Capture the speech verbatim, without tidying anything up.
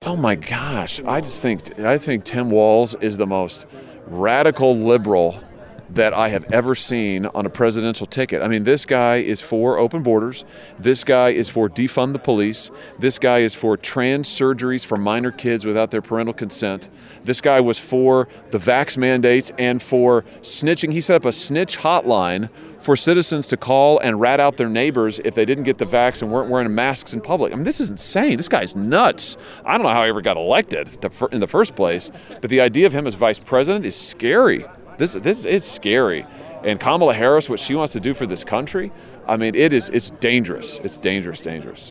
Oh my gosh, I just think I think Tim Walz is the most radical liberal that I have ever seen on a presidential ticket. I mean, this guy is for open borders. This guy is for defund the police. This guy is for trans surgeries for minor kids without their parental consent. This guy was for the vax mandates and for snitching. He set up a snitch hotline for citizens to call and rat out their neighbors if they didn't get the vax and weren't wearing masks in public. I mean, this is insane. This guy's nuts. I don't know how he ever got elected in the first place, but the idea of him as vice president is scary. This this it's scary. And Kamala Harris, what she wants to do for this country, I mean, it is it's dangerous. It's dangerous, dangerous.